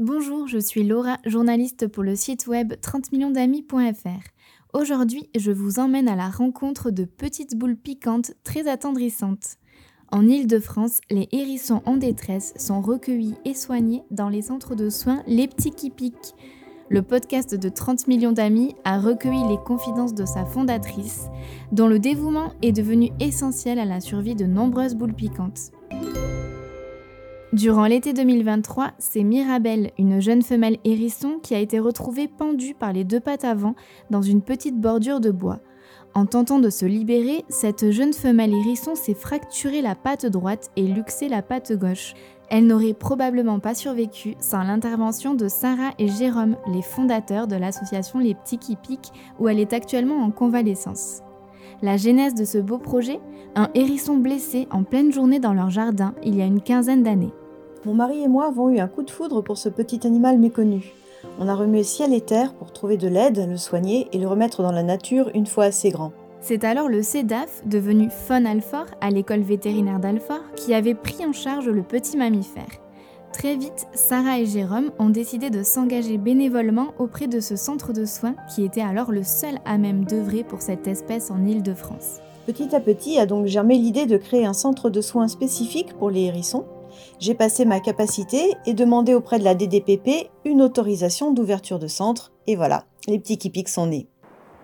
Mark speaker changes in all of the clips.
Speaker 1: Bonjour, je suis Laura, journaliste pour le site web 30millionsdamis.fr. Aujourd'hui, je vous emmène à la rencontre de petites boules piquantes très attendrissantes. En Île-de-France, les hérissons en détresse sont recueillis et soignés dans les centres de soins Les Petits qui piquent. Le podcast de 30 millions d'amis a recueilli les confidences de sa fondatrice, dont le dévouement est devenu essentiel à la survie de nombreuses boules piquantes. Durant l'été 2023, c'est Mirabelle, une jeune femelle hérisson qui a été retrouvée pendue par les deux pattes avant dans une petite bordure de bois. En tentant de se libérer, cette jeune femelle hérisson s'est fracturé la patte droite et luxé la patte gauche. Elle n'aurait probablement pas survécu sans l'intervention de Sarah et Jérôme, les fondateurs de l'association Les Petits qui piquent, où elle est actuellement en convalescence. La genèse de ce beau projet, un hérisson blessé en pleine journée dans leur jardin il y a une quinzaine d'années.
Speaker 2: Mon mari et moi avons eu un coup de foudre pour ce petit animal méconnu. On a remué ciel et terre pour trouver de l'aide, le soigner et le remettre dans la nature une fois assez grand.
Speaker 1: C'est alors le CEDAF, devenu Faune Alfort à l'école vétérinaire d'Alfort, qui avait pris en charge le petit mammifère. Très vite, Sarah et Jérôme ont décidé de s'engager bénévolement auprès de ce centre de soins qui était alors le seul à même d'œuvrer pour cette espèce en Île-de-France.
Speaker 2: Petit à petit a donc germé l'idée de créer un centre de soins spécifique pour les hérissons. J'ai passé ma capacité et demandé auprès de la DDPP une autorisation d'ouverture de centre. Et voilà, les petits qui piquent sont nés.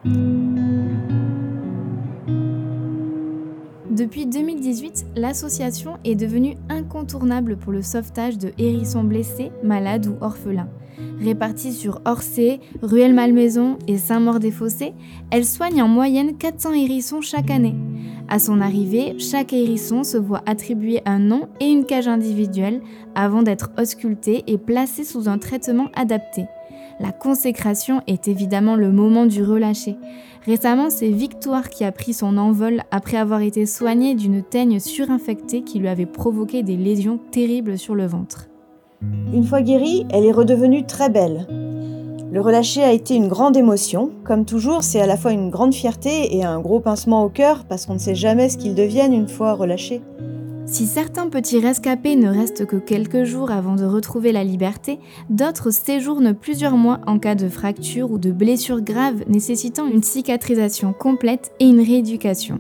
Speaker 1: Depuis 2018, l'association est devenue incontournable pour le sauvetage de hérissons blessés, malades ou orphelins. Répartis sur Orsay, Rueil-Malmaison et Saint-Maur-des-Fossés, elle soigne en moyenne 400 hérissons chaque année. À son arrivée, chaque hérisson se voit attribuer un nom et une cage individuelle avant d'être ausculté et placé sous un traitement adapté. La consécration est évidemment le moment du relâcher. Récemment, c'est Victoire qui a pris son envol après avoir été soignée d'une teigne surinfectée qui lui avait provoqué des lésions terribles sur le ventre.
Speaker 2: Une fois guérie, elle est redevenue très belle. Le relâcher a été une grande émotion. Comme toujours, c'est à la fois une grande fierté et un gros pincement au cœur parce qu'on ne sait jamais ce qu'ils deviennent une fois relâchés.
Speaker 1: Si certains petits rescapés ne restent que quelques jours avant de retrouver la liberté, d'autres séjournent plusieurs mois en cas de fracture ou de blessure grave nécessitant une cicatrisation complète et une rééducation.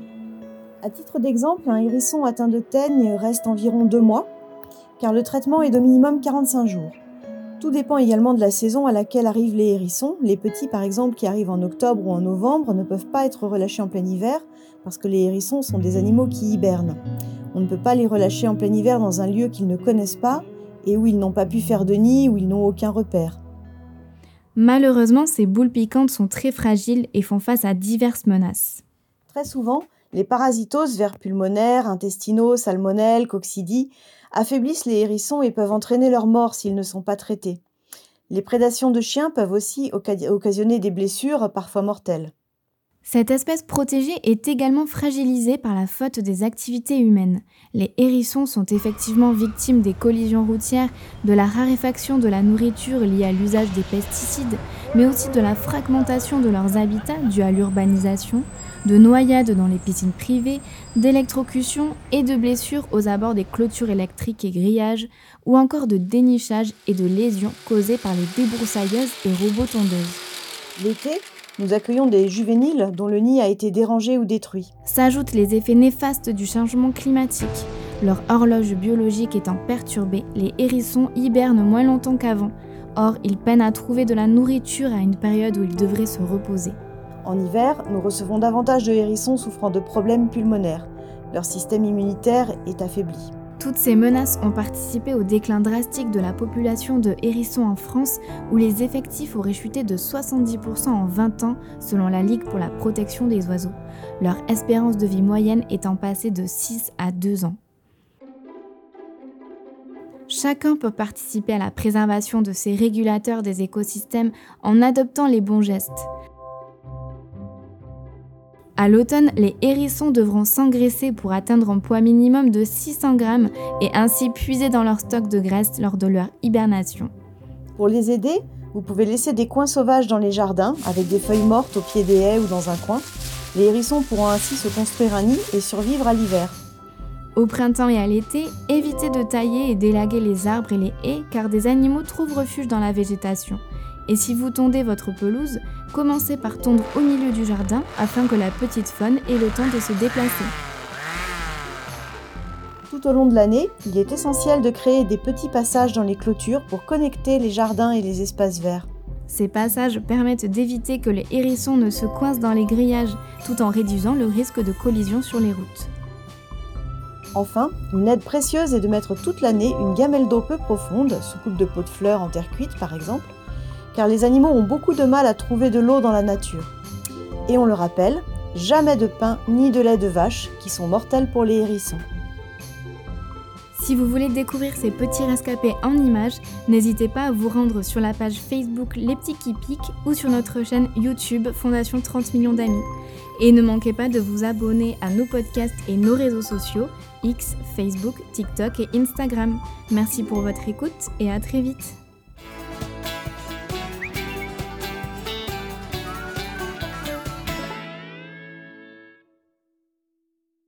Speaker 2: À titre d'exemple, un hérisson atteint de teigne reste environ 2 mois, car le traitement est d'au minimum 45 jours. Tout dépend également de la saison à laquelle arrivent les hérissons. Les petits, par exemple, qui arrivent en octobre ou en novembre, ne peuvent pas être relâchés en plein hiver, parce que les hérissons sont des animaux qui hibernent. On ne peut pas les relâcher en plein hiver dans un lieu qu'ils ne connaissent pas et où ils n'ont pas pu faire de nid, où ils n'ont aucun repère.
Speaker 1: Malheureusement, ces boules piquantes sont très fragiles et font face à diverses menaces.
Speaker 2: Très souvent, les parasitoses, vers pulmonaires, intestinaux, salmonelles, coccidie, affaiblissent les hérissons et peuvent entraîner leur mort s'ils ne sont pas traités. Les prédations de chiens peuvent aussi occasionner des blessures, parfois mortelles.
Speaker 1: Cette espèce protégée est également fragilisée par la faute des activités humaines. Les hérissons sont effectivement victimes des collisions routières, de la raréfaction de la nourriture liée à l'usage des pesticides, mais aussi de la fragmentation de leurs habitats due à l'urbanisation, de noyades dans les piscines privées, d'électrocutions et de blessures aux abords des clôtures électriques et grillages, ou encore de dénichage et de lésions causées par les débroussailleuses et robots tondeuses.
Speaker 2: L'été, nous accueillons des juvéniles dont le nid a été dérangé ou détruit.
Speaker 1: S'ajoutent les effets néfastes du changement climatique. Leur horloge biologique étant perturbée, les hérissons hibernent moins longtemps qu'avant. Or, ils peinent à trouver de la nourriture à une période où ils devraient se reposer.
Speaker 2: En hiver, nous recevons davantage de hérissons souffrant de problèmes pulmonaires. Leur système immunitaire est affaibli.
Speaker 1: Toutes ces menaces ont participé au déclin drastique de la population de hérissons en France, où les effectifs auraient chuté de 70% en 20 ans, selon la Ligue pour la protection des oiseaux. Leur espérance de vie moyenne étant passée de 6 à 2 ans. Chacun peut participer à la préservation de ces régulateurs des écosystèmes en adoptant les bons gestes. À l'automne, les hérissons devront s'engraisser pour atteindre un poids minimum de 600 grammes et ainsi puiser dans leur stock de graisse lors de leur hibernation.
Speaker 2: Pour les aider, vous pouvez laisser des coins sauvages dans les jardins, avec des feuilles mortes au pied des haies ou dans un coin. Les hérissons pourront ainsi se construire un nid et survivre à l'hiver.
Speaker 1: Au printemps et à l'été, évitez de tailler et d'élaguer les arbres et les haies car des animaux trouvent refuge dans la végétation. Et si vous tondez votre pelouse, commencez par tondre au milieu du jardin afin que la petite faune ait le temps de se déplacer.
Speaker 2: Tout au long de l'année, il est essentiel de créer des petits passages dans les clôtures pour connecter les jardins et les espaces verts.
Speaker 1: Ces passages permettent d'éviter que les hérissons ne se coincent dans les grillages, tout en réduisant le risque de collision sur les routes.
Speaker 2: Enfin, une aide précieuse est de mettre toute l'année une gamelle d'eau peu profonde, sous coupe de pots de fleurs en terre cuite par exemple, car les animaux ont beaucoup de mal à trouver de l'eau dans la nature. Et on le rappelle, jamais de pain ni de lait de vache, qui sont mortels pour les hérissons.
Speaker 1: Si vous voulez découvrir ces petits rescapés en images, n'hésitez pas à vous rendre sur la page Facebook Les Petits qui Piquent ou sur notre chaîne YouTube Fondation 30 millions d'amis. Et ne manquez pas de vous abonner à nos podcasts et nos réseaux sociaux, X, Facebook, TikTok et Instagram. Merci pour votre écoute et à très vite.